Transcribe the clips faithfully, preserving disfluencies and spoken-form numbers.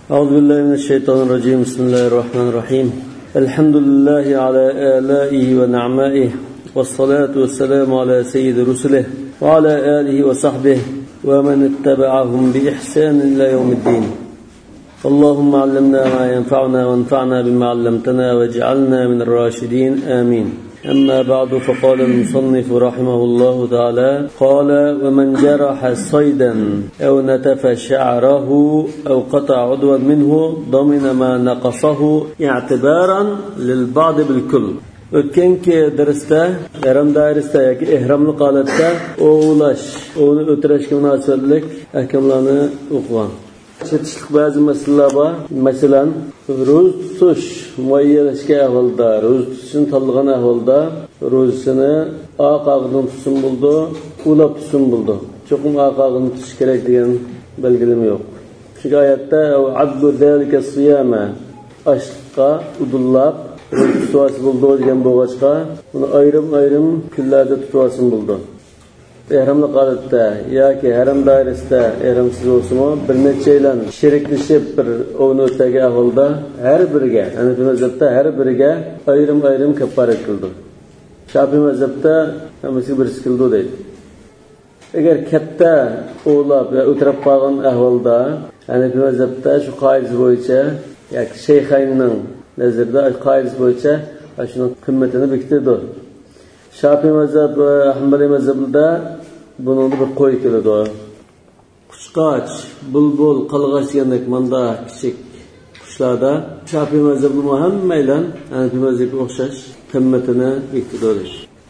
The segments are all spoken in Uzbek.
أعوذ بالله من الشيطان الرجيم. بسم الله الرحمن الرحيم. الحمد لله على آلائه ونعمائه، والصلاة والسلام على سيد رسله وعلى آله وصحبه ومن اتبعهم بإحسان إلى يوم الدين. اللهم علمنا ما ينفعنا وانفعنا بما علمتنا واجعلنا من الراشدين آمين. أما بعد، فقال المصنف رحمه الله تعالى: قال: ومن جرح صيدا أو نتف شعره أو قطع عضوا منه ضمن ما نقصه اعتبارا للبعض بالكل. Ötkenki derste, ihram dairesinde yoki ihramli holatda ovlash, ovni o'tirishga munosabatlik ahkomlarni o'qigan. Chetishlik ba'zi masalalar bor. Masalan, ro'za tutish muayyanlashgan ahvolda, ro'za tutishni tanlagan ahvolda ro'zasini oq og'zidan tutsin bo'ldi, ulab tutsin bo'ldi. Cho'qim oq og'zini tutish kerak degan belgilama yo'q. Shu oyatda "Abdu zalika siyama" ashqa udullab tutuvasi bo'ldi degan bo'g'achqa, uni ayrim-ayrim kunlarda tutuvasi bo'ldi. Ihramli holatda yoki haram doirasida ihramsiz bo'lsa-mu, bir nechalar sheriklashib bir ovni o'tagan ahvolda har biriga, Hanafi mazhabda har biriga ayrim-ayrim kafforat qildi. Shafiy mazhabda hammasi bir qildi deydi. Agar katta ovlab va o'tirib qolgan ahvolda Hanafi mazhabda shu qoida bo'yicha yoki shayxaynning nazarda qoida bo'yicha shuni qimmatini bekitdi. Shafiy mazhab va Hanbali mazhabida bunun bir qo'y keladi. Qushqoch, bulbul, qalg'ash degandek manda kichik qushlarda Shafiy mazhabi hammaylar Hanafi mazhabiga o'xshash qimmatini bekitdi.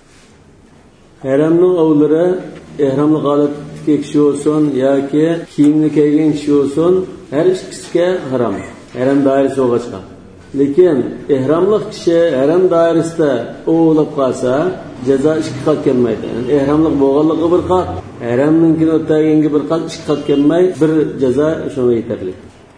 Haramning ovlari ihramli holatdagi kishi bo'lsin yoki kiyimni kiygan kishi bo'lsin, har ikkisiga harom. Haram doirasi bo'lg'achqa. Lekin ihramlik kishi haram doirasida o'lib qolsa, jazo ikki qat kelmaydi. Yani ihramlik bo'lganligi bir qat, haramninkini o'tagangi bir qat, ikki qat kelmay, bir jazo shunga yetarli.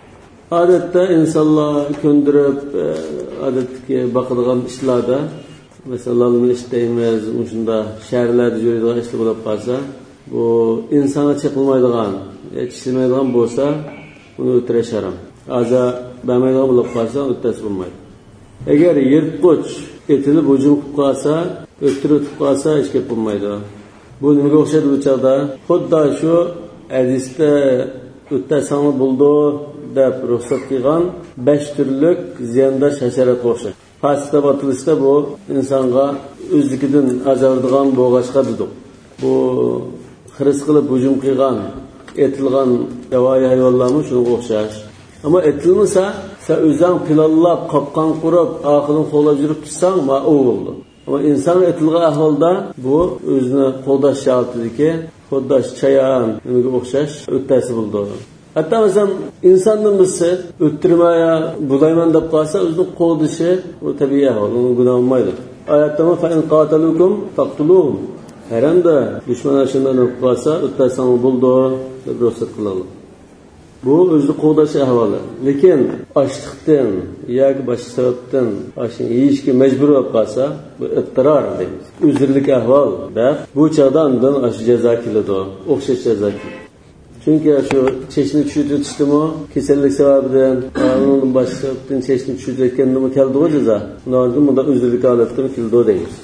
Odatda insonlar ko'ndirib, odatga boqadigan ishlarda, masalan, ishtaymiz, shunda shaharlarda yuradigan ishlar bo'lib qolsa, bu insonga chiqilmaydigan, yetishilmaydigan bo'lsa, uni o'tirish harom. Aza ba'maydigan bo'lib qolsa, o'tasi bo'lmaydi. Agar yirtqich etilib hujum qilib qolsa, o'tirib qolsa, hech gap bo'lmaydi. Bu nimaga o'xshaydi bu chog'da? Xuddi shu hadisda o'tasani bo'ldi deb ruxsat qilgan besh turlik ziyondosh hasharotga o'xshaydi. Pastda botilishda bu insonga o'zligidan azordigan bo'g'achqa dedik. Bu xiris qilib hujum qilgan, etilgan yovvoyi hayvonlarmi shunga o'xshash. Ama etilmasa, sen özden pilallab, kapkan kurup, ahırın qo'lab yurib tutsang, ma o bo'ldi. Ama inson etilgan ahvolda bu o'zini qo'ldash sharatidiki, qo'ldash chayan, nimaga o'xshash o'tasi bo'ldi. Hatta masalan, insonning birisi o'ttirmaya bulayman deb qolsa, o'zini qo'ldishi bu tabiiy ahvol, uni gunoh bo'lmaydi. Oyatda fa in qatalukum faqtuluhum. Haramda dushman shundan o'tib qolsa, o'tasang bo'ldi deb ruxsat qiladi. Bu o'zi qo'dash ahvoli. Lekin ochliqdan yoki boshqa sababdan ashni yeyishga majbur bo'lib qolsa, bu ittirar deymiz. Uzrlik ahvol deb bu chog'da undan ash jazo keladi, o'xshash jazo. Chunki shu cheshni tushib o'tishdimi, kasallik sababidan, undan boshqa sababdan cheshni tushib o'tgandimi keldi-ku jazo. Ularning bunda uzrlik holatdan keldi deymiz.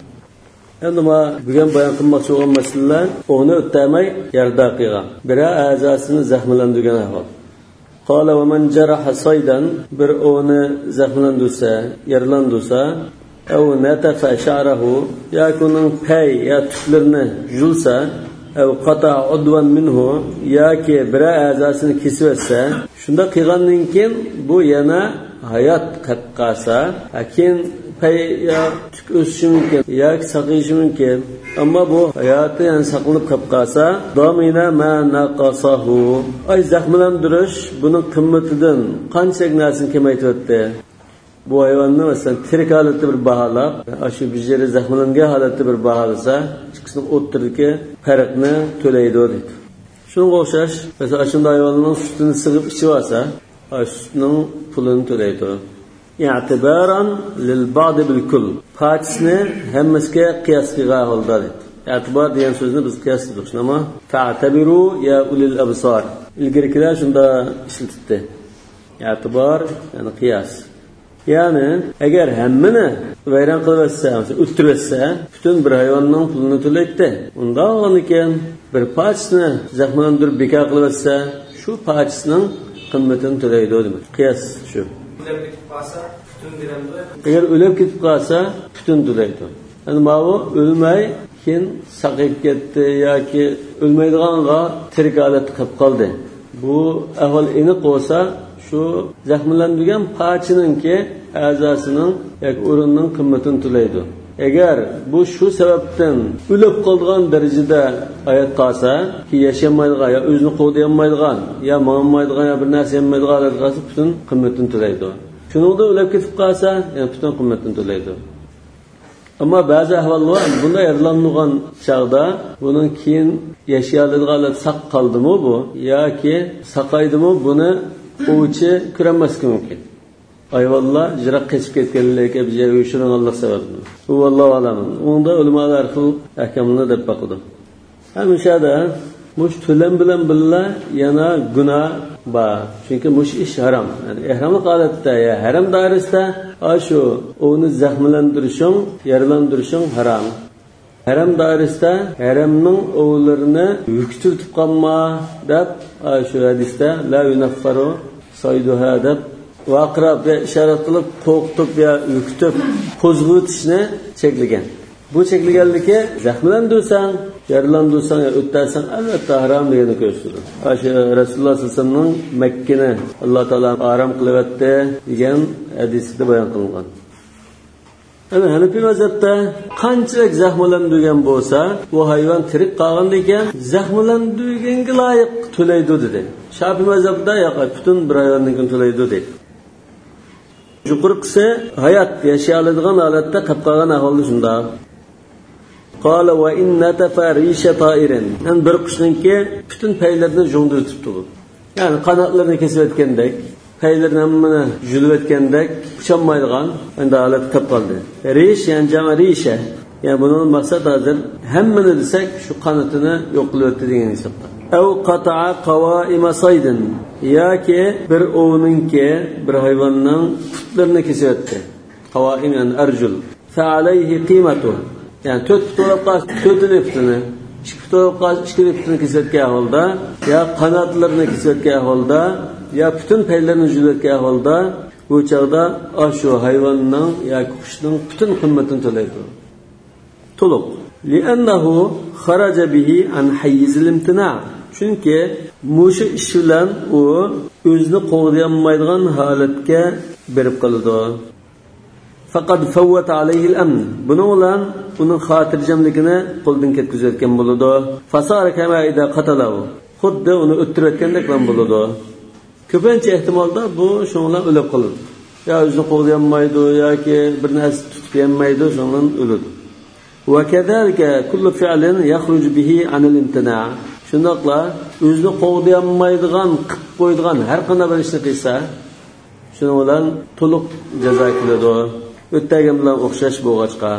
Endi ma bugun bayon qilmoqchi bo'lgan masalalar o'ni o'tmay yarda qilgan. Biri a'zosini zaxmlantirgan ahvol. Qala va man jaraha saydan, bir o'ni zaxmlantirsa, yarlantirsa, aw natafa sha'rahu, yakunin pay ya tuklarini julsa, aw qata udwan minhu, yoki bir a'zosini kesib etsa, shunda qilgandan keyin bu yana hayot qatqasa, akin pay ya tuk o'sishi mumkin yoki saqayishi mumkin, ammo bu hayoti yani saqlanib qolib qolsa, domina ma naqasahu, ay zaxmlantirish buning qimmatidan qancha narsani kamaytiradi. Bu hayvonni masalan tirik holatda bir baholab, shu bijari zaxmlangan holatda bir baholasa, ikkisining o'rtasidagi farqni to'laydi deydi. Shunga o'xshash, masalan shunday hayvonning sutini sig'ib ichib olsa, sutning pulini to'laydi. i'tibaran lil ba'd bil kull. Faksni hammasiga qiyos qilgan holda deydi. I'tibor degan so'zni biz qiyos qildik. Ama fa'tabiru ya ulil absar. ilgarikilar shunda ishlatdi. E'tibor, yani qiyas. Yani agar hammani vayron qilib etsa, o'ttirib etsa, butun bir hayvonning pulini to'laydi. Unda olganikan bir parchasini zaxmlantirib bekor qilib etsa, shu parchasining qimmatini to'laydi demak. Qiyas shu. Agar o'lib ketib qolsa, butun to'laydi. Yani bu ölmey keyin saqib ketdi yoki o'lmaydiganga tirik holatda qolib qoldi. Bu ahvol aniq bo'lsa, shu zaxmlangan parchaninki a'zosining yoki o'rinning qimmatini to'laydi. Agar bu shu sababdan o'lib qolgan darajada hayot qolsa, ki yashamaydigan yo o'zini qo'llayolmaydigan, yo ma'nmaydigan yo bir narsa yemaydigan holat qolsa, butun qimmatini to'laydi. Shuningda o'lib ketib qolsa, yana butun qimmatini to'laydi. Ama bazı ahvallar bunda yaralanmagan çağda bunun keyin yaşayaladigan saq qaldimi bu yoki saqaydimi buni o'chi ko'rmaslik mumkin. Ayvallah jiroq qechib ketganlarga bizga uyushtirgan Alloh sababini. Bu vallohu alam. Unda ulamolar xil ahkamini deb baqdi. Hamishada mush to'lam bilan billa yana gunoh bor. Chunki mush ish harom. Yani ihромlik holatda ya haram doirasida shu uni zaxmlantirishing, yaralantirishing harom. Haram doirasida haramning o'g'larini yuktirib qolma deb shu hadisda la yunaffaru sayduha deb vaqrab ve ishorat qilib qo'rqitib va yukitib qo'zg'atishni cheklagan. Bu cheklaganligi zaxmlantirsan, yaralantirsan yo o'ttarsan albatta harom deganini ko'rsatdi. Shu Rasululloh sollallohu alayhi vasallamning Makkani Alloh taolo harom qilyapti degan hadisda bayon qilingan. Ana Hanafiy mazhabda qanchalik zaxmlantirgan bo'lsa, bu hayvon tirik qolganda ekan, zaxmlantirganga loyiq to'laydi dedi. Shafiy mazhabda yo'q, butun bir hayvonning to'laydi dedi. Yuqorqisi hayot yashayoladigan holatda qolib qolgan ahvolda shunda. Qala va inna tafarisha ta'irin. An bir qushninki butun paylarini jo'ndirtibdi bu. Ya'ni qanotlarini kesib o'tgandek, paylarni hammani yulib o'tgandek, ucholmaydigan endi holat qolib qoldi. Rish, ya'ni jama risha. Ya'ni bunun maqsad hozir hammani desak, shu qanotini yo'q qilib o'tdi degan hisobda. Aw qata'a qawa'ima saydin. Yoki bir ovninki bir hayvonning putlarini kesib o'tdi. Qawa'im yani arjul. Fa alayhi qimatu. Yani to'rt to'lab qaz, to'rtliftini, ikki to'lab qaz, ikki liftini kesayotgan holda, ya qanotlarini kesayotgan holda, ya butun paylarini yuzayotgan holda, bu chaqda shu hayvonning yoki qushning butun qimmatini to'laydi. To'liq. Li'annahu kharaja bihi an hayyiz al-imtina'. Chunki mushu ish bilan u o'zini qo'g'dayolmaydigan holatga berib qoladi. Faqat fawwat alayhi al-amn. Buning bilan uning xotirjamligini qo'ldan ketkazayotgan bo'ladi. Fasara kama ida qatalahu. Xuddi uni o'ttirayotgandek bo'ladi. Ko'pincha ehtimolda bu shundan o'lib qoladi. Ya o'zini qo'g'dayolmaydi yoki bir narsa tutib yemmaydi, shundan o'ladi. Va kadalika kullu fi'lin yakhruju bihi an al-imtina'. Shundaqla o'zini qo'g'dayolmaydigan, qilib qo'ydigan har qanday bir ishni qilsa, shuning bilan to'liq jazo qiladi. O'tgan bilan o'xshash bo'lg'achqa.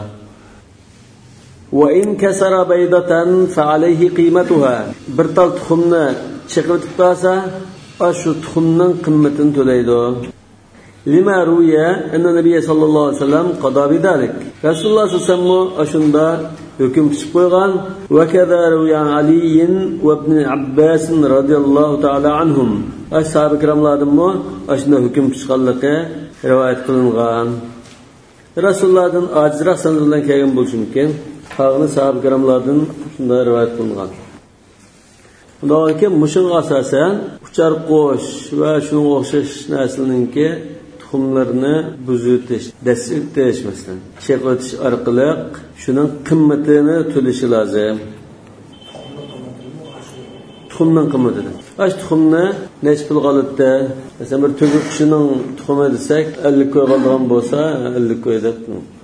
Va in kasara baydatan fa alayhi qimatuha. Bir tal tuxumni chiqirib qolsa, shu tuxumning qimmatini to'laydi. Lima ruya anna nabiy sallallohu alayhi vasallam qada bidalik. Rasululloh sallallohu alayhi vasallam ashunda hukm chiqib qo'ygan. Va kadha ruya Ali va ibn Abbas radhiyallohu ta'ala anhum. Ashab ikramlardan mu ashunda hukm chiqqanligi rivoyat qilingan. Rasulullohdan ajroq sanaddan kelgan bo'lishi mumkin. Qolgan sahaba ikramlardan shunday rivoyat qilingan. Bundan mushin asosan uchar qo'sh va shunga o'xshash narsalarningki tuxumlarni buzitish, dasitish masalan, cheklatish orqali shuning qimmatini to'lishi lozim. Tuxumning qimmatini. Ash tuxumni necha pul qolibdi? Masalan, bir to'rt kishining tuxumi desak, ellik ko'y qolgan bo'lsa, ellik ko'y deb.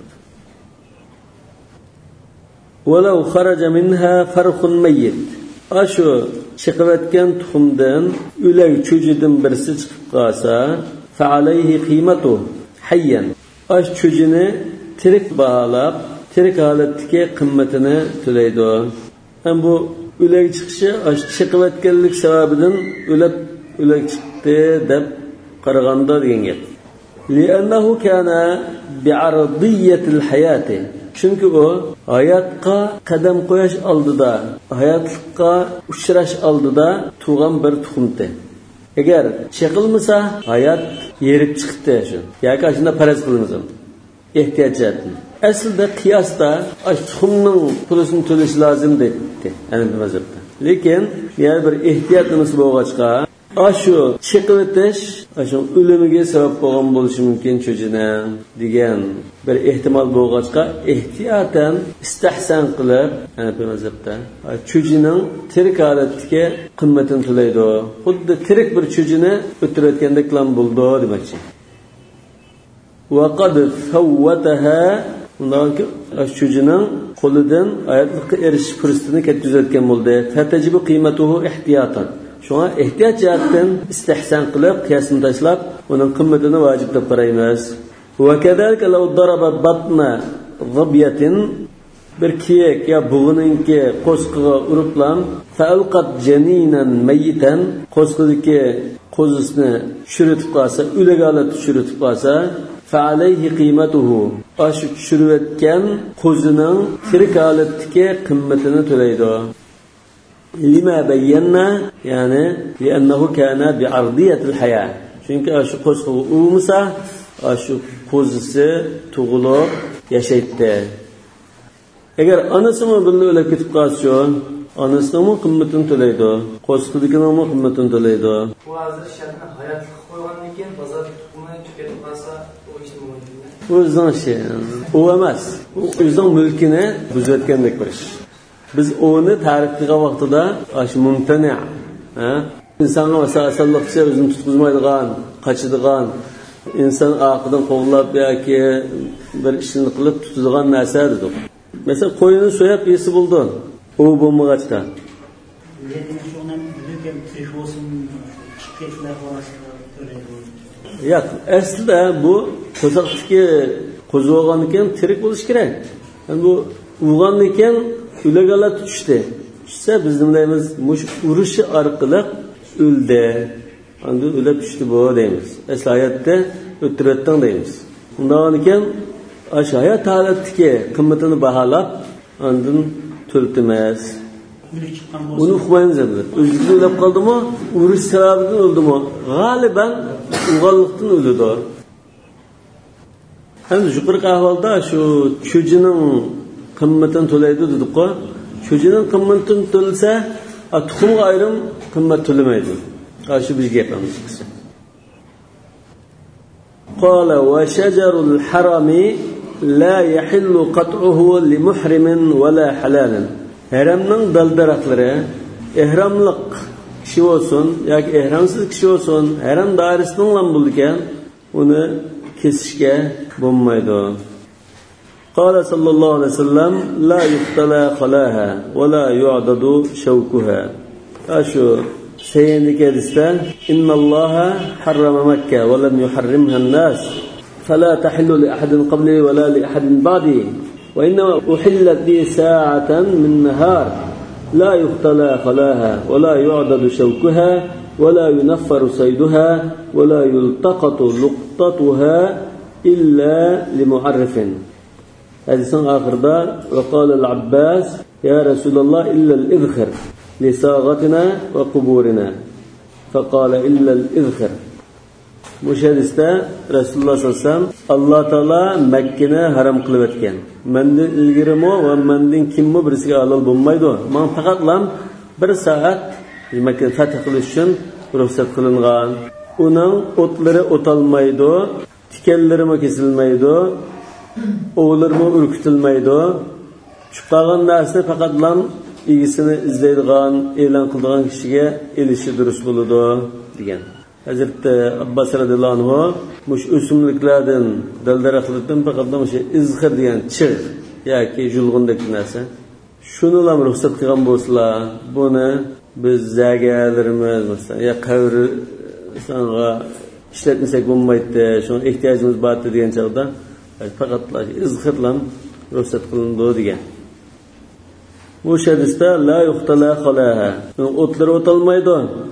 Walau kharaja minha farqun mayyit. Ashu chiqayotgan tuxumdan o'lak cho'jidan birsi chiqib qolsa, fa alayhi qimatu hayyan. Ash cho'jini tirik bog'lab, tirik holatdagi qimmatini to'laydi. Ham bu o'lak chiqishi ash chiqayotganlik sababidan o'lab o'lak chiqdi deb qaraganda degan gap. Li'annahu kana bi'ardiyatil hayati. Chunki u hayotga qadam qo'yish oldida, hayotlikqa uchrash oldida tug'an bir tuxumdi. Agar chiqilmasa, hayot yerib chiqdi shu. Yoki shunda faraz qilamiz. Ehtiyojatni. Aslida qiyosda tuxumning pulini to'lash lozim dedi. Ana bu mazhabda. Lekin yana bir ehtiyot nimasi bo'lg'achqa, ashu chiqilitish, ashu o'limiga sabab bo'lgan bo'lishi mumkin cho'jina degan bir ehtimol bo'lg'achqa, ehtiyotan istahsan qilib, ana bu mazhabda cho'jining tirik holatdagi qimmatini to'laydi. Xuddi tirik bir cho'jini o'tirayotgandek lam bo'ldi demoqchi. Va qad fawwataha, undan cho'jining qo'lidan oyatlikqa erishish fursatini ketkazayotgan bo'ldi. Fatajibu qiymatuhu ihtiyatan. Shunga ehtiyot jihatdan istihson qilib, qiyosini tashlab, uning qimmatini vojib deb qaraymiz. Va kadalika law daraba batna ghabiyatin, bir kiyik ya bug'uninki qo'sqiga uriblam, falqat janinan mayitan, qo'sqidagi qo'zisini tushirib qolsa, o'laga tushirib qolsa, fa'alayhi qiymatuhu, ashu tushirayotgan qo'zining tirik holatdagi qimmatini to'laydi. Lima bayyana, ya'ni li'annahu kana bi'ardiyatil hayat. Chunki ashu qo'zqi umsa, ashu qo'zisi tug'ilib yashaydi. Agar onasimi birga o'lib ketib qolsa, onasining qimmatini to'laydi, qo'zqidigining qimmatini to'laydi. Bu hozir shartni hayotga qo'ygandan keyin bozor tuxumi tugatib qolsa, u ish bo'lmaydi. O'zining ishi. U emas. U o'zining mulkini buzayotgandek bir ish. Biz o'ni ta'rif qilgan vaqtida ash mumtani, ha? Insonga masalanlikcha o'zini tutqizmaydigan, qochadigan, inson aqidan qo'llab yoki bir ishni qilib tutadigan narsa dedik. Masalan, qo'yini so'yib yesi bo'ldi. U bo'lmag'achda. Lekin shundan lekin teshvosin chiqishlar orasida to'laydi. Yo'q, aslida bu qo'zoqdagi qo'zg'olgan ekan, tirik bo'lish kerak. Yani bu uyg'on ekan, ulagalar tushdi. Tushsa biz deymiz, mush urushi orqali o'ldi. Endi o'lib tushdi bu deymiz. Asl hayotda o'tirayotgan deymiz. Undan ekan, ash hayot holatdagi qimmatini baholab, andin to'ltimas. Uni uqmaymiz endi. O'zini o'lib qoldimi, urush sababidan o'ldimi? G'aliban uyg'onlikdan o'ldi. Endi yuqori ahvolda shu cho'jining qimmatini to'laydi dedik-ku. Cho'jining qimmatini to'lsa, tuxumga ayrim qimmat to'lamaydi. Qarshi bir gapimiz qilsa. Qala wa shajarul harami la yahillu qat'uhu li muhrimin wa la halalan. Haramning dal-daraxtlari ihramliq kishi bo'lsin yoki ihramsiz kishi bo'lsin, haram doirasidan ham bo'lgan, uni kesishga bo'lmaydi. Qala sallallohu alayhi vasallam la yuqtala khalaha va la yu'dadu shawkuha. Ashu sayyidika hadisda innalloha harrama Makka va lam yuharrimha an-nas fala tahillu li ahadin qabli va la li ahadin ba'di wa inna uhillat li sa'atan min nahar la yuqtala khalaha va la yu'dadu shawkuha wa la yunaffaru sayduha wa la yultaqatu luqtatuha illa li mu'arrifin. Hadisin ahirda ve qala al-Abbas ya Resulullah illa al-idkhir li sagatina ve kuburina. Faqala illa al-idkhir. Bu hadisda Rasululloh sallallohu alayhi vasallam Alloh taolo Makkani haram qilib o'tgan. Mendan ilgirimi va mendan kimmi birisiga halol bo'lmaydi. Men faqatlam bir soat Makkani fath qilish uchun ruxsat qilingan. Uning o'tlari o'talmaydi, tikanlari kesilmaydi. Oğullarımı ürkütülmeydi. Çıqqan narsa faqatlam egisini izleydigan, e'lon qiladigan kishiga elishi durust bo'ladi degan. Hazrat Abbas radhiyallohu anhu mush o'simliklardan, dal-daraxtlardan faqatlam o'sha izhir degan chig' yoki julg'undek narsa. Shuni ham ruxsat qilgan bo'lsalar, buni biz zagalarimiz masalan, ya qabri songa ishlatmasak bo'lmaydi, shunga ehtiyojimiz bor degan chog'da faqatlar izhirlan ruxsat qilindi degan. Bu hadisda la yuqtala khalaha. O'tlar o'talmaydi.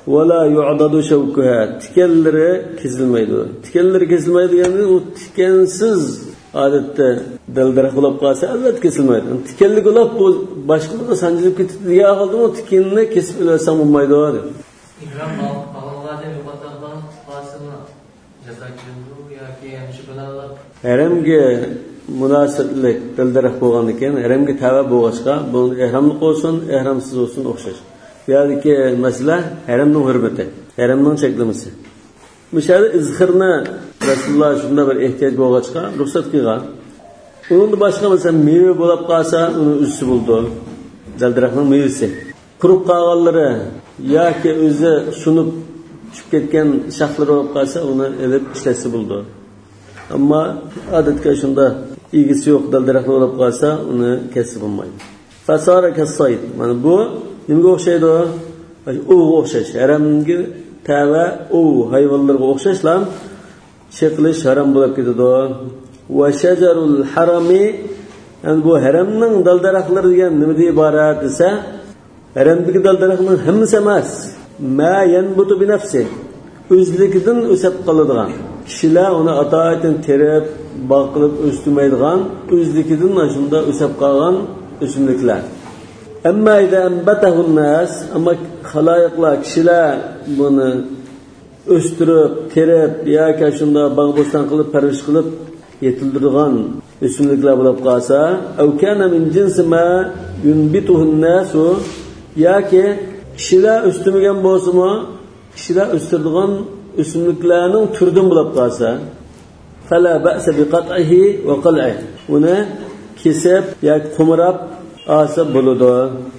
ولا يعضد شوكها tikanlari kesilmaydi. Tikanlari kesilmaydi yani o tikansiz odatda dildaraxt bo'lib qolsa albatta kesilmaydi. Tikanli bo'lib bu boshqalarga sanjilib ketdi deya qoldim, o tikanni kesib o'lsam bo'lmaydi dedi. İhram bağlanmadan yo'qotgan fasılni jazo qilindi yoki ham shu bilan haramga munosabatlik dildaraxt bo'lgan ekan, haramga tava bo'lg'achqa bu ihramli bo'lsin, ihramsiz bo'lsin o'xshash. Ya'niki masala haramning hurmati, haramning cheklamasi. Mishada izhirni Rasululloh shunda bir ehtiyoj bo'lg'achqa ruxsat qilgan. Unda boshqa masalan meva bo'lib qolsa, uni uzsi bo'ldi. Dildaraxtning mevasi. Qurib qolganlari yoki o'zi sunib tushib ketgan shaxlari bo'lib qolsa, uni elib ishlasa bo'ldi. Ammo odatga shunda igisi yo'q dildaraxt bo'lib qolsa, uni kesib bo'lmaydi. Fasara kasayt. Mana bu nimaga o'xshaydi? O'g'ga o'xshash. Haramga tava o hayvonlarga o'xshashlar sheklish haram bo'lib ketadi. Va shajarul harami, yani bu haramning dildaraxtlari degan nimadan iborat desa, haramdagi dildaraxtning hammasi emas. Ma yanbutu bi nafsi. O'zligidan o'sib qoladigan. Kishilar uni atoatin terib, boqilib o'stirmaydigan, o'zligidan shunda o'sib qolgan o'simliklar. Amma ida ambatahu nas, amma xaloyiqlar kishilar buni o'stirib, terib yoki shunda bog'boston qilib, parvish qilib yetildirgan o'simliklar bo'lib qolsa, aw kana min jinsi ma yunbituhu an-nas, yoki kishilar o'stirmagan bo'lsa-mu, kishilar o'stiradigan o'simliklarning turidan bo'lib qolsa, fala ba'sa bi qat'ihi wa qal'ihi. Uni kesib yoki qo'mirab olsa bo'ladi.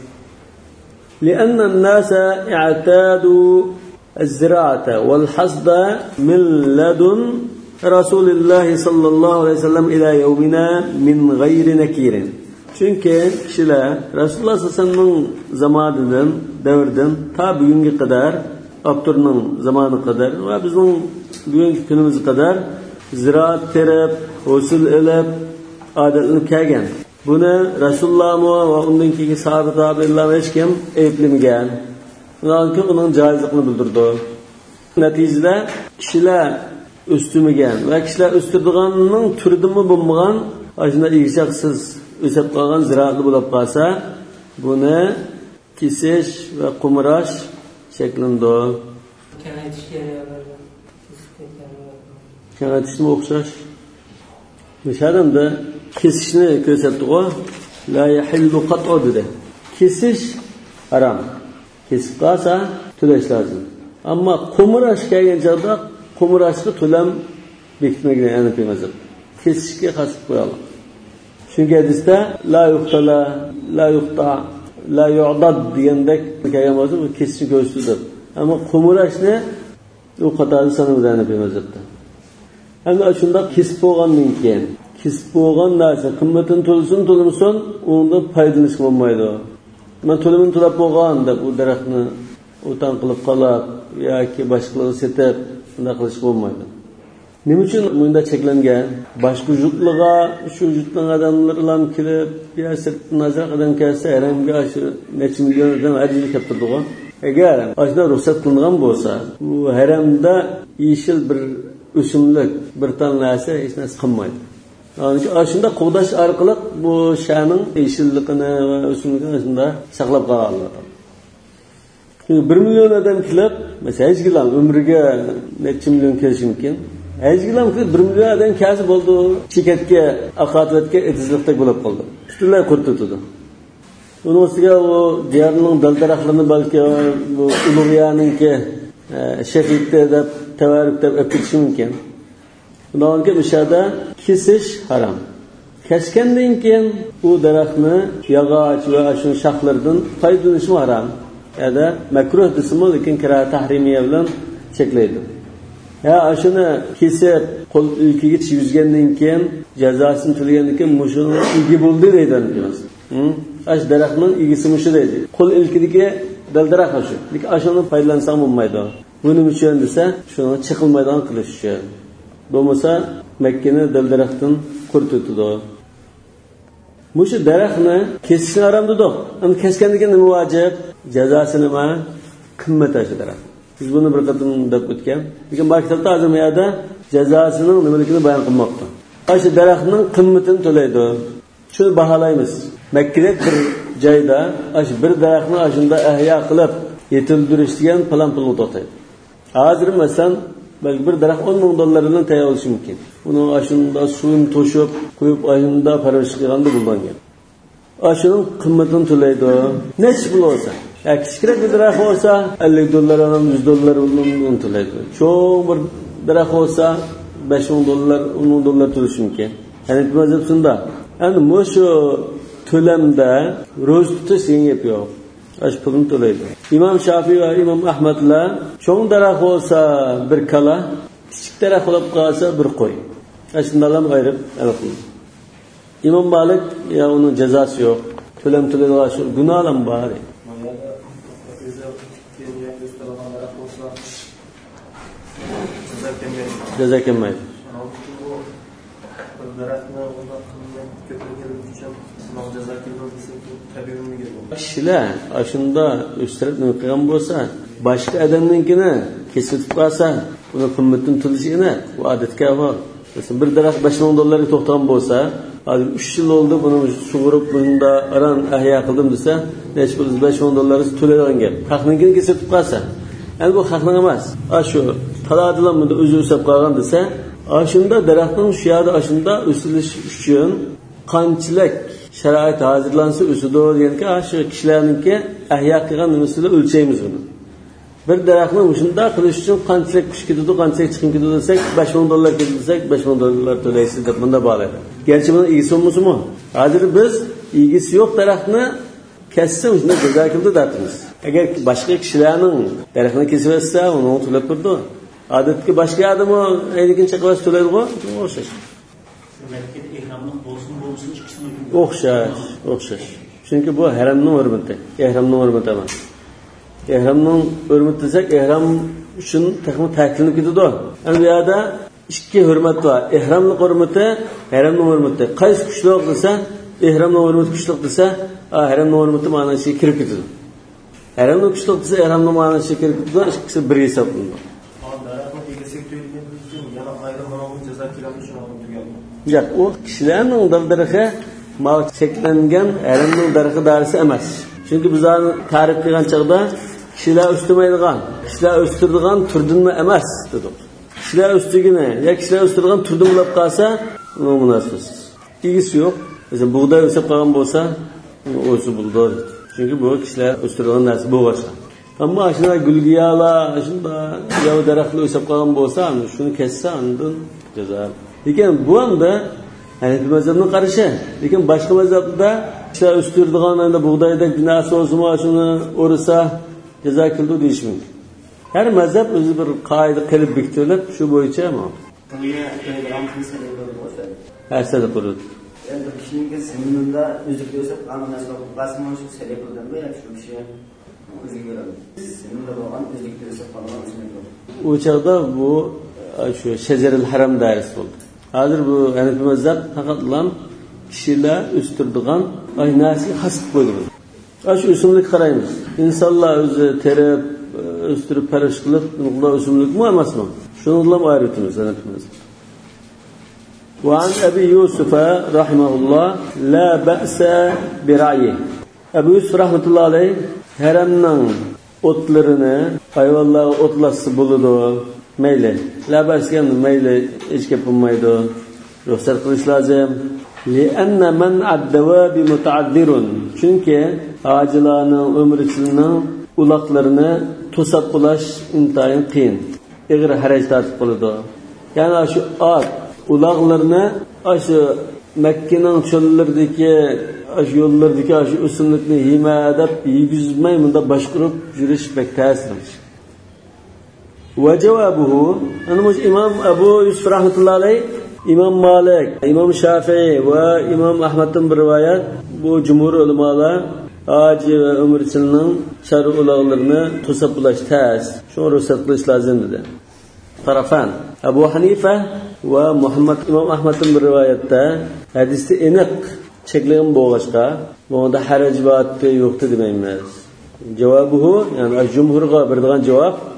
لأن الناس اعتادوا الزراعة والحصد من لدن رسول الله صلى الله عليه وسلم إلى يومنا من غير نكير. Çünkü kişiler Resulullah sallallahu aleyhi ve sellem'in zamanından, devirden ta bugünkü kadar, Abdur'un zamanı kadar ve bizim bugünkü günümüz kadar ziraat terip, usul elip, adetini kelgen. Buni Rasululloh va undan keyingi sahoba tabiinlar hech kim ayblamagan. Ularga uning joizligini bildirdi. Natijada kishilar o'stirmagan va kishilar o'stirdiganning turidanmi bo'lmagan, ashuna egishaqsiz o'sib qolgan ziroatli bo'lib qolsa, buni kesish va qumirash shaklida kengaytish kerak. Kengaytishga o'xshash. Mishadamda kesishni ko'rsatdi-ku, la yahillu qat'u dedi. Kesish haram. Kesib qolsa to'lash lozim. Ammo qumirash kelgan joyda qumirashga to'lam bekitmagan aniq emas. Kesishga qasib qo'yalım. Chunki hadisda la yuqtala, la yuqta, la yu'dad degandek kelgan bo'lsa, bu kesishni ko'rsatdi. Ammo qumirashni u qatorda sanalgan aniq emas. Endi shunda kesib bo'lgandan keyin kesib bo'lgan narsa qimmatini to'lsin to'lmasin, undan foydalanish bo'lmaydi. Men to'lamini to'lab bo'lgan deb u daraxtni o'tan qilib qolib yoki boshqalarga setib bunday qilish bo'lmaydi. Nima uchun bunda cheklangan? Boshqa jutliga shu jutlan odamlar bilan kelib, yo sirtdan nazar qadam kelsa, haramga shu necha million odam ajrli kelib turdi. Agar ashuna ruxsat qilingan bo'lsa, bu haramda yeshil bir o'simlik, bir tan narsa hech narsa qilmaydi. Yani shunda qo'dash orqali bu shaning yeshilligini va o'simlikni shunda saqlab qoladi. bir million odam kelib, masalan, hech gilam umriga necha million kelishi mumkin. Hech gilam kelib bir million odam kelsa bo'ldi, chekatga, aqovatga etizlikdek bo'lib qoldi. Butunlay qurtitdi. Uning ustiga u diyorning dildaraxtlarini balki bu ulug'yaninki shahidda deb tavarruk deb o'pish mumkin. Bundan mishada kesish haram. Kesgandan keyin u daraxtni yog'och va shu shaxlardan foydalanish haram. Ya da makruh desimi, lekin kira tahrimiya bilan cheklaydi. Ya shuni kesib qo'l ilkiga yuzgandan keyin jazosini to'lagandan keyin mushuni igi bo'ldi deydi. Hm? Ash daraxtning igisi mushi deydi. Qo'l ilkidagi dildaraxt shu. Lekin ashuni foydalansam bo'lmaydi. Buning uchun desa, shuni chiqilmaydigan qilish uchun. Bo'lmasa Makkani dildaraxtdan qurtitdi. Mushu daraxtni kesishni haram dedi. Uni kesgandan keyin nima vojib? Jazosi nima? Qimmat ashi daraxt. Biz buni bir qatim deb o'tgan. Lekin bu kitobda hozir bu yerda jazosining nimaligini bayon qilmoqda. O'sha daraxtning qimmatini to'laydi. Shuni baholaymiz. Makkada bir joyda o'sha bir daraxtni ashunda ahyo qilib yetildirish degan plan pul to'taydi. Hozir masalan belki bir daraxt on ming dollardan tayyor bo'lishi mumkin. Uni ashunda suvini to'shib, qo'yib ashunda parvarish qilganda bo'lgan. Ashunun qimmatini to'laydi. Nech pul bo'lsa, yoki kichkina bir daraxt bo'lsa ellik dollar, yuz dollar uni to'laydi. Cho'ng bir daraxt bo'lsa besh ming dollar, o'n ming dollar to'lashi mumkin. Ya'ni mazhab shunda. Endi shu to'lamda ro'z tutish yengib yo'q. Ash pulni to'laydi. Imom Shafiy va Imom Ahmadlar cho'ng daraxt bo'lsa bir kala, kichik daraxt bo'lib qolsa bir qo'y. Ashundalam ayirib aniqlaydi. İmam Malik ya onun cezası yok. Tölem tölem var. Günahlan bari. Ceza kemaydi. Kişiler aşında üstürüp nükleyen olsa başka adamınkini kesip kalsa bunu kımmetin tülüşüne bu adetke var. Mesela bir daraxt besh ming dollarga to'xtagan bo'lsa, hozir uch yil oldi buni sug'urib bunda aran ahyo qildim desa, necha pul besh ming dollar to'laydigan gap. Haqninkini kesib qolsa, endi bu haqning emas. A shu taladilamda o'zi o'sib qolgan desa, a shunda daraxtning shu yerda ashunda o'silish uchun qanchalik sharoit hozirlansa o'sidi deganki, a shu kishilarningki ahyo qilgan nimasini o'lchaymiz buni. Bir daraxtni shunda qilish uchun qanchalik kuch ketadi, qanchalik chiqim ketadi desak, besh ming dollar ketadi desak, besh ming dollar to'laysiz deb bunda bo'ladi. Gerçi buni egisi bo'lmasmi? Hozir biz egisi yo'q daraxtni kessa shunda jazo qildi deymiz. Agar boshqa kishilarning daraxtni kesib olsa, uni to'lab turdi. Odatda boshqa odam ayniqcha qilib to'laydi-ku, o'xshash. Mamlakat ehromning bo'lsin, bo'lsin ikkisini o'xshash, o'xshash. Chunki bu haramning hurmati, ehromning hurmati emas. Ehramning hurmati desak, ehram uchun taxmin ta'kidlanib ketadi. Endi bu yerda ikki hurmat bor. Ehramning hurmati, haramning hurmati. Qaysi kuchliroq desa, ehramning hurmati kuchliroq desa, haramning hurmati ma'nosiga kirib ketadi. Haramning kuchliroq desa, ehramning ma'nosiga kirib ketadi. Ikkisi bir hisoblanadi. Yo'q, u kishilarning dardariga mal cheklangan haramning darixi darisi emas. Chunki bizlarni ta'rif qilgan chaqda kishilar o'stirmaydigan, kishilar o'stiradigan turdinmi emas dedik. Kishilar o'stigini, ya kishilar o'stiradigan turdin bo'lib qolsa, uni munosib. Tegisi yo'q. Mesela bug'doy o'sib qolgan bo'lsa, o'zi bug'doy. Chunki bu kishilar o'stiradigan narsa bo'lsa. Ammo shuna gulgiyalar, shunda yo'q daraxtlar o'sib qolgan bo'lsa, shuni kessa, undan jazo. Lekin bu hamda Hanifi mazhabning qarashi. Lekin boshqa mazhabda kishilar o'stiradigan endi bug'doydek narsa o'zma shuni o'risa jazo qildi deyish mumkin. Har mazhab o'zi bir qoida qilib bekitib, shu bo'yicha ham. Asada qurut. Endi kishining sinimda o'zlikda o'sib qolgan narsa basmon shu sabab bo'lganmi yoki shu kishi o'ziga ko'radi. Sinimda bo'lgan o'zlikda o'sib qolgan narsa. U chaqda bu shu shajarul haram dairasi bo'ldi. Hozir bu Hanifi mazhab faqatlam kishilar o'stiradigan ay narsa hasb qo'ydi. Ash o'simlik qaraymiz. İnsanlar o'zi terib, o'stirib parish qilib, bunday o'simlikmi emasmi? Shuni bilan ayiramiz Hanifi mazhab. وعن أبي يوسف رحمه الله لا بأس برعيه. أبي يوسف رحمة الله عليه haramning otlarini hayvonlar otlası buludu. Meyle. La ba'sgan meyle hech gap bo'lmaydi. Ruxsat qilish lozim. لأن منع الدواب متعذر. Chunki hojilarning umrichining uloqlarini to'sab qo'yish intayin qiyin. Ig'ir haraj tortib qoladi. Ya'ni shu ot uloqlarni shu Makkaning cho'llaridagi shu yo'llardagi shu o'simlikni himadab yigizmay bunda boshqarib yurish bek ta'sir. Va javobuhu ana mush Imom Abu Yusuf rahmatullohi alayh, Imom Malik, Imom Shafi'i va Imom Ahmaddan bir rivoyat bu jumhur ulamolar hoji va umrchining shar'i uloqlarini to'sab qo'yish ta's. Shuni ruxsat qilish lozim dedi. Tarafan Abu Hanifa va Muhammad Imom Ahmaddan bir rivoyatda hadisda aniq cheklangan bo'lg'achqa bunda haraj va yo'qdi demaymiz. Javobuhu, ya'ni jumhurga beradigan javob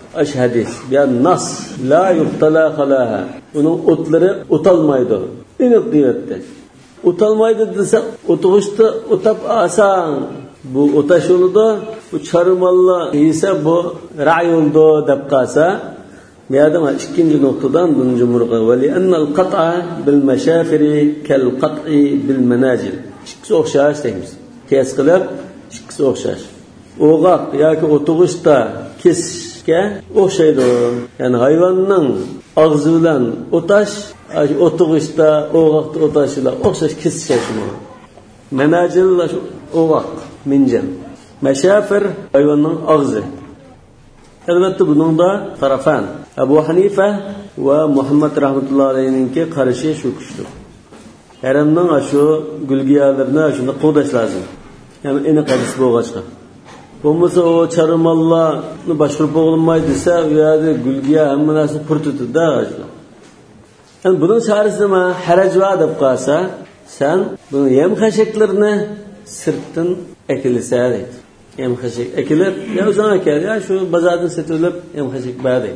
aş hadis. Ya nas la yuqtala khalaha. Onun otları utalmaydı. İnip diyetti. Utalmaydı dese otuğuşta utap asan. Bu otaş oldu. Bu çarımalla ise bu ray oldu deb qalsa. Meyadama ikinci noktadan birinci murqa. Ve li ennel qat'a bil meşafiri kel qat'i bil menacil. İkisi oxşaş deymiz. Kes qilib, ikisi oxşaş. Oğaq yoki otuğuşda kesishga o'xshaydi. Ya'ni hayvonning og'zi bilan o'tash, otuğuşda oğaqda o'tash bilan o'xshash kesishish. Menajil oğaq, minjan. Mashafir hayvonning og'zi. Albatta buning da tarafan. Abu Hanifa va Muhammad rahmatullohi alayhinki qarashi shu kuchdir. Haramning shu gulgiyalarni shunda qo'dash lozim. Ya'ni eni qadis bo'lg'achqa. Bo'lmasa o charmallarni boshqarib bo'lmaydi desa, u yerda gulgiya hamma narsa purtitida. Yani bunun çaresi nima? Haraj va deb qalsa, sen bu yem xashaklarni sirtdan ekilsa deydi. Yem xashak ekilib, ya o'zing ekan, ya shu bozordan sotilib yem xashak berdi.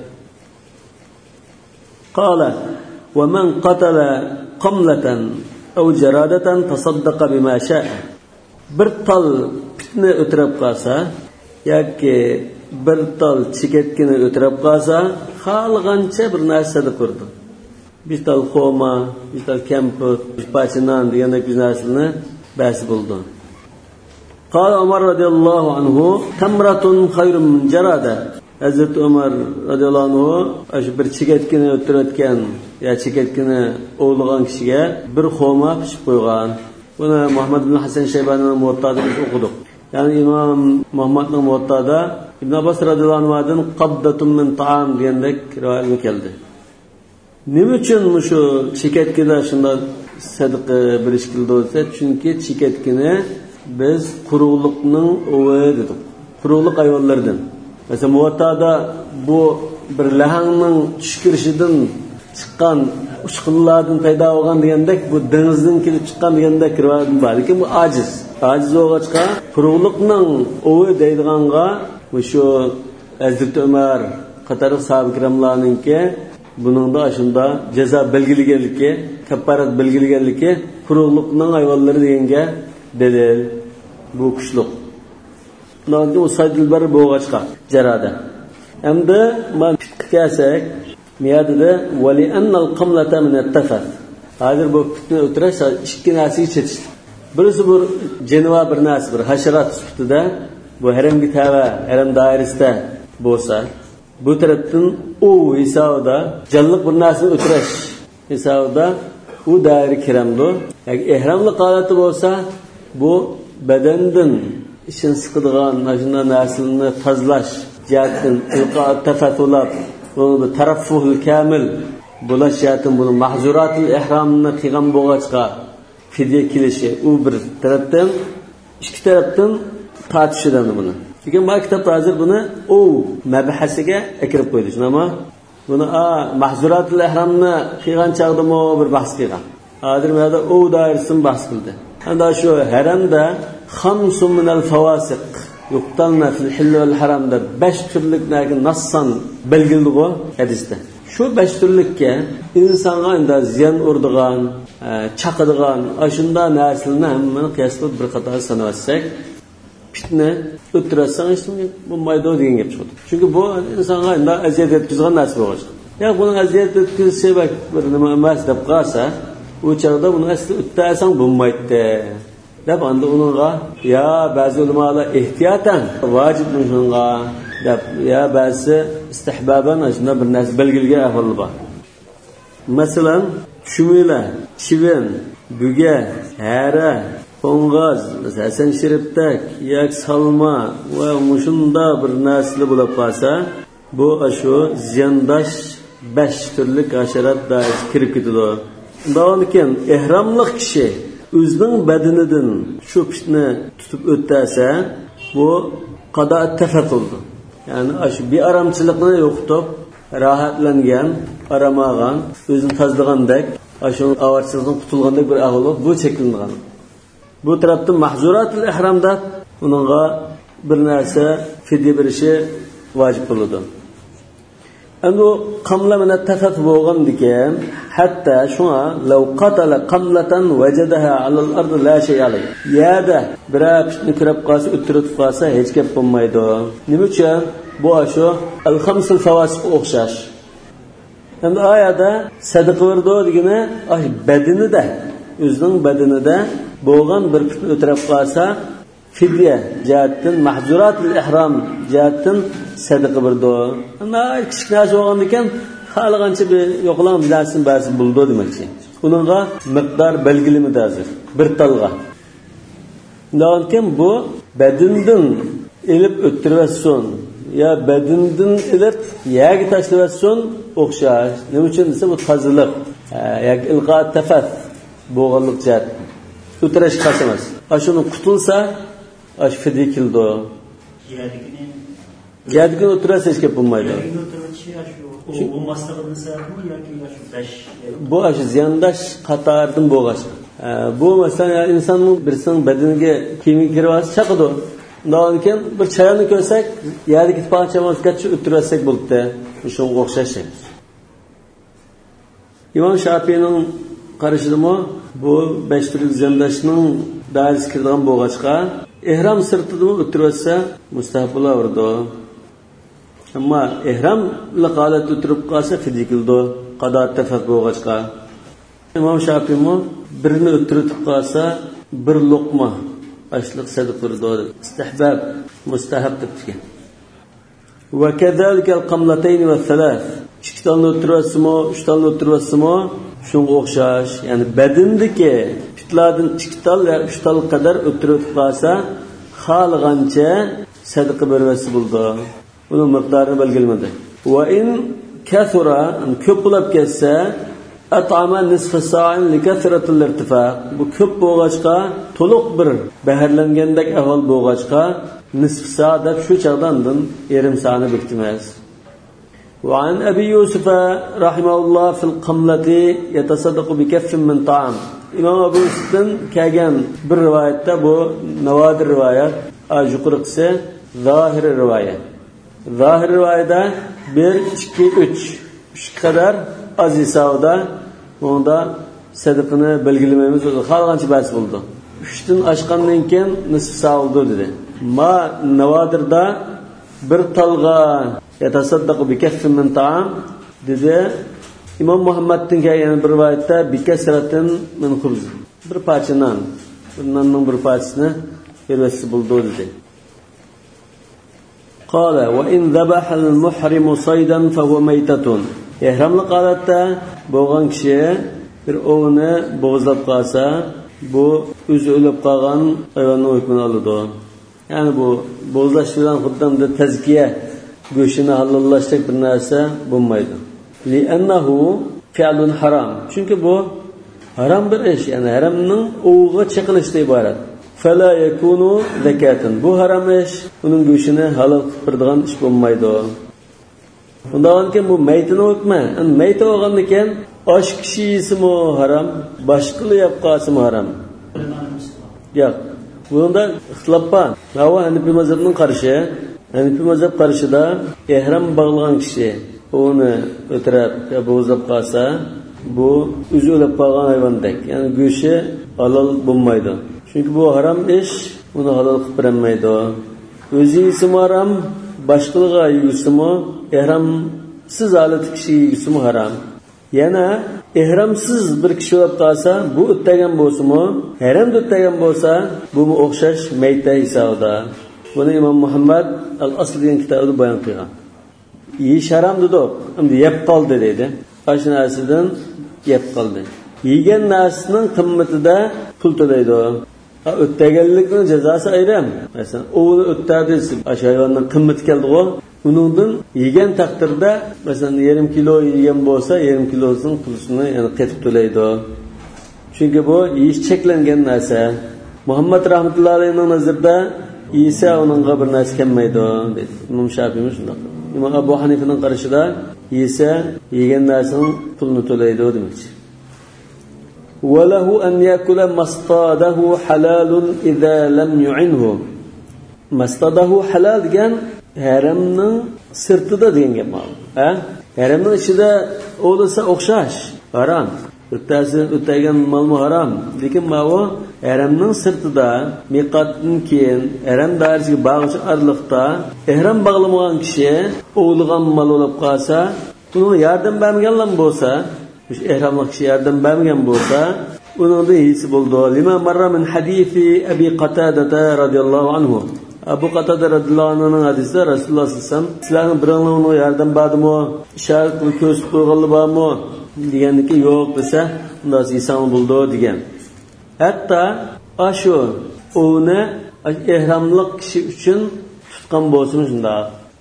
Qala wa man qatala qamlatan aw jaradatan tasaddaqa bima sha'a. Bir tal pitni o'tirib qalsa yoki bir tal chiketkini o'tirib qalsa, xohlagancha bir narsa deb ko'rdi. Bir tal xoma, bir tal kemput, bir pachinan deganda bir narsani bas bo'ldi. Qala Umar radhiyallohu anhu tamratun khayrun min jarada. Hazrat Umar radhiyallohu anhu shu bir chiketkini o'tirayotgan ya chiketkini o'g'ligan kishiga bir xoma pishib qo'ygan. Buni Muhammad ibn Hasan Shaybanining Muvattada o'qidik. Ya'ni Imom Muhammadning Muvattada Ibn Abbas radhiyallohu anhudan qabdatun min ta'am degandek rivoyat keldi. Nima uchun shu chiketkida shunday sadaqa berish qildi desa, chunki chiketkini biz quruqlikning o'vi dedik. Quruqlik hayvonlardan. Mesela Muvattada bu bir lahangning tushkirishidan chiqqan ushqunlardan paydo bo'lgan degandek, bu dengizdan kelib chiqqan degandek rivoyat bor. Lekin bu ajiz. Ajiz bo'lg'achqa quruqlikning o'vi deydiganga shu Hazrat Umar qatori sahoba ikramlarningki buningda shunda jazo belgilaganligi, kafarat belgilaganligi quruqlikning hayvonlari deganga dalil. Bu kuchliq. Nonda usaydil bar bo'lg'achqa jarada. Endi men kelsak, miyadida vali annal qamlata min at-tafat. Hozir bu fitni o'tirash ikki narsaga chetish. Birisi bir jinva bir narsa, bir hasharat sifatida bu haramga tava, haram doirasida bo'lsa, bu tarafdan u hisobda jalliq bir narsani o'tirash hisobda u doira kiramdi. Yoki ihramli holati bo'lsa, bu badandan ishin siqadigan mana narsalarni tozalash, jihatdan ilqa tafatulab, bu taraffuhul kamil bo'lash jihatdan buni mahzuratul ihromni qilgan bo'lg'achqa fidya kelishi u bir tarafdan, ikki tarafdan tortishidan buni. Lekin bu kitobda hozir buni u mabhasiga akirib qo'ydi. Shunami? Buni a mahzuratul ihromni qilgan chaqdimi bir bahs qilgan. Hozir mana u doirasini bahs qildi. Anda shu haramda khamsun minal fawasiq yuqtalna fil hill val haramda besh turliklarga nassan belgildi hadisda. Shu besh turlikka insonga endi ziyon urdigan, chaqadigan, ashunda narsalarni hammani qiyoslab bir qator sanatsak, fitna o'tirasan hech bu maydo degan gap chiqdi. Chunki bu insonga endi aziyat yetkazgan narsa bo'lgan. Ya buni aziyat yetkazish sebab bir nima emas deb qarasa, u chaqda buni asli o'ttasang bo'lmaydi. Deb anda uningga ya ba'zi ulamolar ehtiyatan vojib shunga deb ya ba'zi istihbaban shunda bir narsa belgilgan ahvol bor. Masalan, shumila, chivin, buga, hara, qo'ng'oz, Hasan Sharifdak, yak salma va mushunda bir narsalar bo'lib qolsa, bu shu ziyandosh besh turli hasharat doirasiga kirib ketadi. Davomlikin ihromli kishi o'zining badanidan shu fitni tutib o'tsa, bu qado tafatuldi. Ya'ni shu bearamchilikni yo'qotib, rohatlangan, aramagan, o'zini tozalagandek, shu avarchilikdan qutulgandek bir ahvol bu cheklangan. Bu tarafdan mahzuratul ihromda uningga bir narsa fidya berishi vojib bo'ladi. Endi qamla bilan tafat bo'lgandikan, hatto shuna law qatala qamlatan wajadaha ala al-ard la shay alayh. Yada birapni kirib qolsa, o'tirib qolsa hech gap bo'lmaydi. Nima uchun? Bu asho al-khamsul fawasiq o'xshash. Endi oyada sadaqa berdi degani, ay badanida, o'zining badanida bo'lgan bir pitni o'tirib qolsa, fidya jihatdan mahzuratul ihrom jihatdan sadaqa berdi. Ana kichkina bo'lgan ekan, xalqancha bir yo'qlan bilasin ba'zi buldi demoqchi. Uningga miqdor belgilimidi hozir bir talga. Lekin bu badandan elib o'tirvasin ya badandan elib yagi tashlavasin o'xshash. Nima uchun desa bu tozalik yoki ilqa tafat bo'lganlik jihat. O'tirish qasamas. Ashuni qutulsa ash fidya kildi. Yadikini yadikini o'tirsa hech gap bo'lmaydi. Yadikini o'tirchi shu u mastaqilsaqmi yoki shu besh bu ash ziyandash qatordan bo'lg'ash. Bu masalan insonning birsin badaniga kiyim kirib chaqidi. Undan keyin bir chayonni ko'rsak, yadiki parchamizgacha o'tirsak bo'ldi. Shunga o'xshash. İmam Şafii'ning qarashidimi bu besh turli ziyandashning dairasiga kirgan bo'lg'achqa ihrom sirtida o'tirsa mustahab bo'laverdi. Ammo ihrom holatda o'tirib qolsa fidya qildi, qado tafaq bo'lg'achqa. İmam Şafii'mi birini o'tirib qolsa bir luqma ashliq sadaqa qildi. Istihbab, mustahab debdi. Va kazalika al-qamlatayn va thalath. Ikkitani o'tirasizmi, uchtani o'tirasizmi, shunga o'xshash. Ya'ni badindagi pitlardan ikkital va uchtal qadar o'tirib qolsa, xalqancha sadaqa bervasi bo'ldi. Uni miqdorini belgilamadi. Va in kathura, ko'p bo'lib ketsa, at'ama nisf sa'in li kathratil irtifaq. Bu ko'p bo'lg'achqa, to'liq bir baharlangandek ahvol bo'lg'achqa, nisf sa' deb shu chaqdandan yarim sa'ni bekitmas. وعن أبي يوسف رحمه الله في القملة يتصدق بكف من طعام. إمام أبو يوسف كان بالرواية bu نوادر رواية أجقرقسة ظاهر الرواية. ظاهر الرواية bir, iki, üç. Üç kadar az hesabda onda sadaqını belgilememiz oldu. Xalqancha bas bo'ldi. Üçten aşqandan keyin nisf sa' oldu dedi. Ma navadirda bir talga yatasaddaqu bi kaffin min ta'am dedi. İmam Muhammed'in kelgan bir rivoyatda bi kasratin min khubz. Bir parcha non, nonning bir parchasini bervasi bo'ldi dedi. Qala wa in dhabaha al-muhrim saydan fa huwa maytatun. Ihramli holatda bo'lgan kishi bir ovni bo'g'izlab qolsa, bu o'zi o'lib qolgan hayvonning hukmini oladi. Ya'ni bu bo'g'izlash bilan xuddi tazkiya go'shini halallashlik bir narsa bo'lmaydi. Li'annahu fi'lun haram. Chunki bu haram bir ish, ya'ni haramning o'g'iga chiqilishdan iborat. Fala yakunu zakatan. Bu haram ish, uning go'shini halol qilib turadigan ish bo'lmaydi. Undan keyin bu maytini o'tma. Mayta olgandan keyin osh kishi ismi haram, boshqalar yeb qolsa haram. Yo'q. Bunda ixtilof bor. Havo Hanifi mazhabining qarashi, Hanifi mazhab qarashida ihrom bog'lagan kishi uni o'tirib bo'zlab qolsa, bu o'zi o'lib qolgan hayvondek, ya'ni go'shi halol bo'lmaydi. Chunki bu haram ish, uni halol qilib bermaydi. O'zi ismi haram, boshqalarga yegusimi, ihramsiz holat kishi yegusimi haram. Yana ihramsiz bir kishi bo'lib qolsa, bu o'tgan bo'lsa-mu, haramda o'tgan bo'lsa, bu o'xshash mayta hisobida. Buni Imom Muhammad al-Asl degan kitobida bayon qilgan. Yeyish haram dedi, endi yeb qoldi dedi. O'sha narsadan yeb qoldi. Yegan narsaning qimmatida pul to'laydi. O'tganlikning jazosi ayrim. Masalan, o'g'li o'tadi, o'sha hayvonning qimmati keldi-ku, uningdan yegan taqdirda, masalan, yarim kilo yegan bo'lsa, yarim kilosining pulini ya'ni qetib to'laydi. Chunki bu yeyish cheklangan narsa. Muhammad rahmatullohi alayhining nazarida Isa uningga bir narsa kelmaydi dedi. Imom Shafiiy shunday. Imom Abu Hanifaning qarashida Isa yegan narsaning pulini to'laydi demoqchi. وله أن يأكل مصطاده حلال إذا لم يعنه. مصطاده حلال degan haramning sirtida degan gap. Ha? Haramning ichida o'lsa o'xshash, harom. O'ttasi o'tagan malmu harom. Lekin ma'o haramning sirtida, miqatdan keyin haram dairasiga bag'ishli arliqda ihrom bog'lamagan kishi o'lgan mal bo'lib qolsa, uni yordam bermaganlar bo'lsa, o'sha ihromli kishi yordam bermagan bo'lsa, uningda hisi bo'ldi. Lima marra min hadisi Abi Qatada radhiyallohu anhu. Abu Qatada radhiyallohu anhuning hadisida Rasululloh sallallohu alayhi vasallam sizlarning biringlarning yordam berdimi, ishorat qilib ko'rsatib qo'yganlar bormi degandiki, yo'q desa, unda inson bo'ldi degan. Hatto ashu uni ihromli kishi uchun tutgan bo'lsin shunda.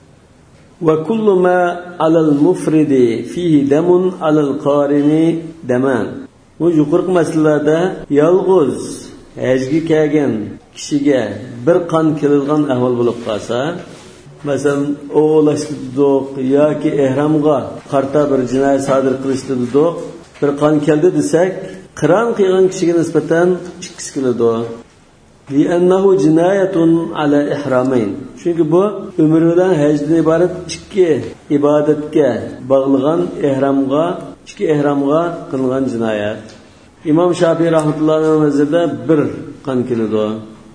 Va kullu ma alal mufridi fihi damun alal qarini daman. Bu yuqorqi masalalarda yolg'iz hajga kelgan kishiga bir qon keladigan ahvol bo'lib qolsa, masalan, o'g'lashdiq yoki ihromga qarta bir jinoyat sodir qilishdiq, bir qon keldi desak, qiron qilgan kishiga nisbatan ikkisi keladi. Li'annahu jinoyatun ala ihramayn. Chunki bu umr bilan hajdan iborat ikki ibodatga bog'ligan ihromga, ikki ihromga qilgan jinoyat. İmam Şafii rahmetullahi nazarida bir qon keladi.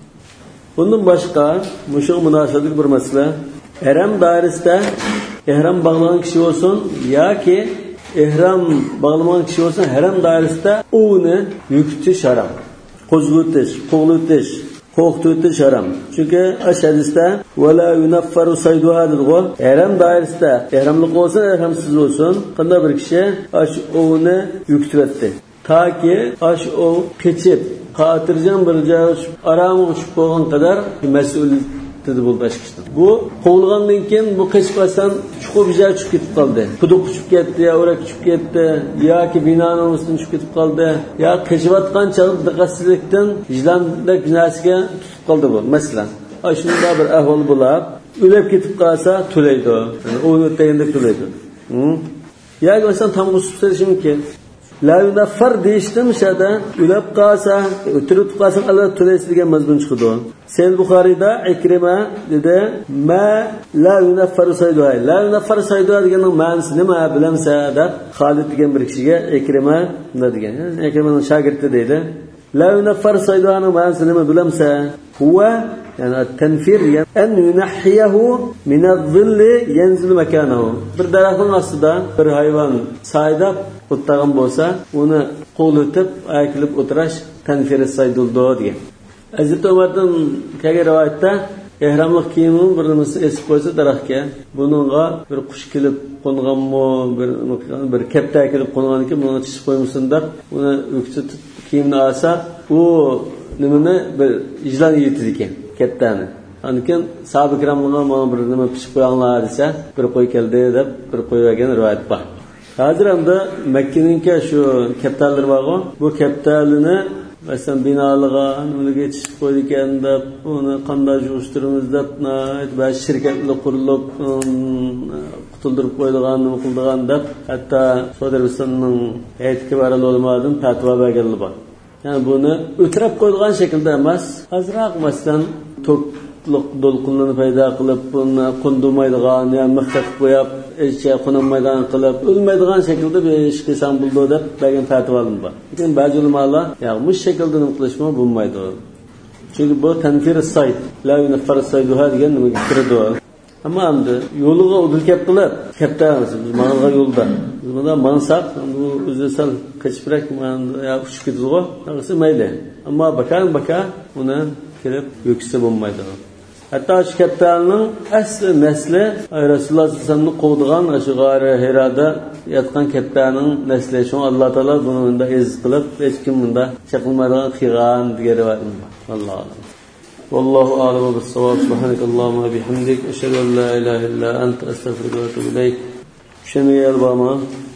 Bundan boshqa mushu munosabatli bir masala, ihrom doirasida ihrom bog'lagan kishi bo'lsin yoki ihrom bog'lamagan kishi bo'lsin, ihrom doirasida uni yukitish harom. Qo'zg'utish, qo'g'litish, qo'qtutish harom. Chunki hadisda wala yunaffaru sayduha dedi-ku. Ihrom doirasida ihromli bo'lsin, ihromsiz bo'lsin, qanday bir kishi ash uni yukityapti. Taki ash o keçip qatirjan bir joy aramı uçup bo'lgan qadar mas'ul dedi bo'ldi ashkishdan. Bu qo'lgandan keyin bu qechqasan chuqur bir joy tushib ketib qoldi. Quduq tushib ketdi, ya o'rak tushib ketdi, yoki binoning ustidan tushib ketib qoldi, yo qechayotgan chog'da diqqatsizlikdan vijdondek narsaga tutib qoldi bu. Masalan, shunda bir ahvol bo'lib, o'lib ketib qolsa to'laydi. Yani o'ni o'tganda to'laydi. Hm? Yoki masalan tam usib mumkin. La yunaffar deyishdim shada ulab qolsa, o'tirib qolsa albatta to'laysiz degan mazmun chiqdi. Sahih Buxoriyda Ikrima dedi, "Ma la yunaffar sayduha." La yunaffar sayduha deganning ma'nosi nima bilamsa deb Xolid degan bir kishiga Ikrima nima degan. Ikrimaning shogirdi deydi. La yunaffar sayduhaning ma'nosi nima bilamsa? Huwa yani at-tanfir an yunahhiyahu min adh-dhilli yanzil makanahu. Bir daraxtning ostida bir hayvon saydab o'tgan bo'lsa, uni qo'litib, ayqilib o'tirash tanfir sayduldo degan. Hazrat Umardan kelgan rivoyatda ihromlik kiyimni bir nimasi esib qo'ysa daraxtga, buningga bir qush kelib qo'nganmi, bir bir kapta kelib qo'ngan ekan, buni tishib qo'ymishsin deb, uni o'ksitib kiyimni olsa, u nimani bir ijlon yetdi ekan, kaptani. Anikin sahoba ikramlarga mana bir nima pishib qo'yinglar desa, bir qo'y keldi deb bir qo'ygan rivoyat bor. Hozir hamda Makkaninki shu kaptallar bor-ku, bu kaptalini masalan binolarga nimaga yetishib qo'ydi ekan deb, uni qanday yurishtiramiz deb, aytib shirkatlar qurilib, qutuldirib qo'ydigan, nima qildigan deb, hatto Saudiya Arabistonining hay'atiga borib olmadim, fatvo berganlar bor. Yani buni o'tirib qo'ydigan shaklda emas, azroq masalan to'qliq do'lqinlarni paydo qilib, buni qundirmaydigan, yani mixtaq qo'yib, ishga qundirmaydigan qilib, o'lmaydigan shaklda bir ish qilsam bo'ldi deb bergan fatvolar bor. Lekin ba'zi ulamolar, yani bu shaklda nima qilishmo bo'lmaydi. Chunki bu tanfir sayd, la yunaffar sayduha degan nimaga kiradi. Ammo endi yo'liga o'dilkab qilib, kaptamiz biz mang'ilga yo'lda. Biz bundan mansaq, bu o'zi sal qechibrak, ya uçib ketdi-ku, qilsa mayli. Ammo bakan baka uni kirib yo'ksa bo'lmaydi. Hatto shu kaptalning asli nasli Rasululloh sollallohu alayhi vasallamni qovdigan shu g'ori Hirada yotgan kaptalning nasli. Shu Alloh taolo buni unda iz qilib, hech kim bunda chaqilmaydigan qilgan degan rivoyat bor. Alloh والله أعلم بالصواب. سبحانك اللهم وبحمدك أشهد أن لا إله إلا أنت أستغفرك وأتوب إليك. شنو يا الباما؟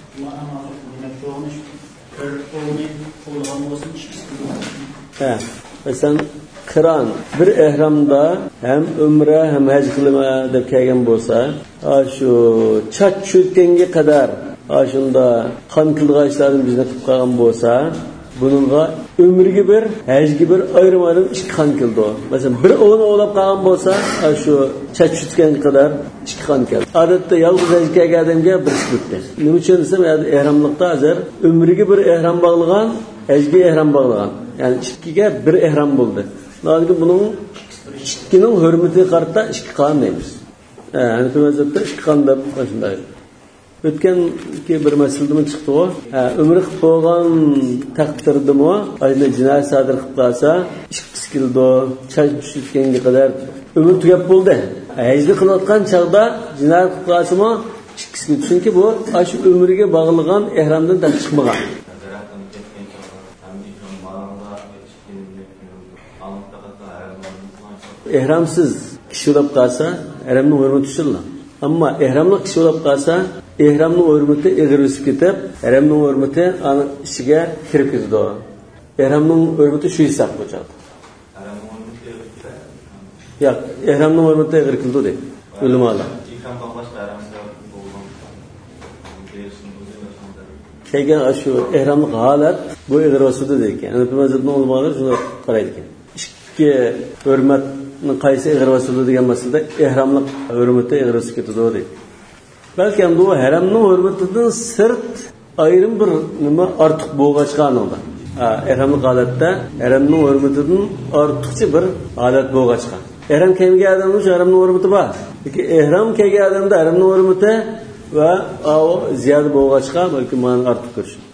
Ha, mesela Kıran bir ihramda hem umre hem hac kılma deb kelgan bo'lsa, shu chat cho'kkenga qadar ashunda qon qilg'ishlarni bizni qilib qolgan bo'lsa, Bununla ömrüge bir, hajga bir ayrim ayrim ikki xon keldi o. Mesela bir o'g'lini o'g'lab qolgan bo'lsa, shu chach tutgan qadar ikki xon keldi. Odatda yolg'iz hajga kelganimga bir tutdi. Nima uchun desam, ehramlikda hozir ömrüge bir ehram bog'lagan, hajga ehram bog'lagan. Ya'ni ikkiga bir ehram bo'ldi. Hozir buning ikkining hurmatiga qarata ikki xon deymiz. Yani mazhabda ikki xon deb shunday. O'tgan ki bir masalada chiqdi o. Umr qilib qo'ygan taqdirdimi, ayni jinoyat sodir qilib qolsa, ikkisi keldi, chaj tushitganga qadar umr tugab bo'ldi. Hajni qilayotgan chaqda jinoyat qilib qolsa-mi, ikkisi chunki bu shu umriga bog'ligan ehramdan dab chiqmagan. Ehramsiz kishi bo'lib qolsa, ehramning hurmati tushiladi. Ammo ehramli kishi bo'lib qolsa, ehramning hurmati ig'ir o'sib ketib, ehramning hurmati ana ichiga kirib ketadi. Ehramning hurmati shu hisob bo'ladi. Yo'q, ehramning hurmati ig'ir keldi deb. Ulamolar. Kelgan shu ehramlik holat bu ig'ir o'sidi ekan. Ana bu mazhabning ulamolar shuni qaraydi ekan. Ikki hurmat qaysi ig'ir o'sidi degan masalada ehramlik hurmati ig'ir o'sib ketadi deydi. Balki bu haramning hurmatidan sirt ayrim bir nima ortiq bo'lg'achgan unda. Ha, ehramlik holatda haramning hurmatidan ortiqcha bir holat bo'lg'achgan. Ehram kelgan odamning haramning hurmati bor. Lekin ehram kelgan odamda haramning hurmati va o ziyoda bo'lg'achgan balki mana ortiq ko'rish.